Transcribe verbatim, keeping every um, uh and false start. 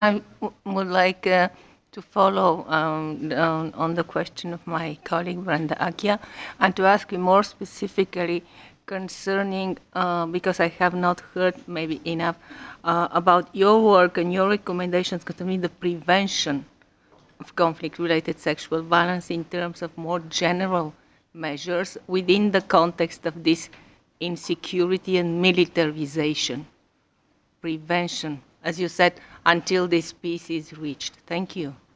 I w- would like uh, to follow um, on, on the question of my colleague Brenda Akia and to ask you more specifically concerning, uh, because I have not heard maybe enough uh, about your work and your recommendations concerning the prevention of conflict-related sexual violence in terms of more general measures within the context of this insecurity and militarization. Prevention, as you said, until this peace is reached. Thank you.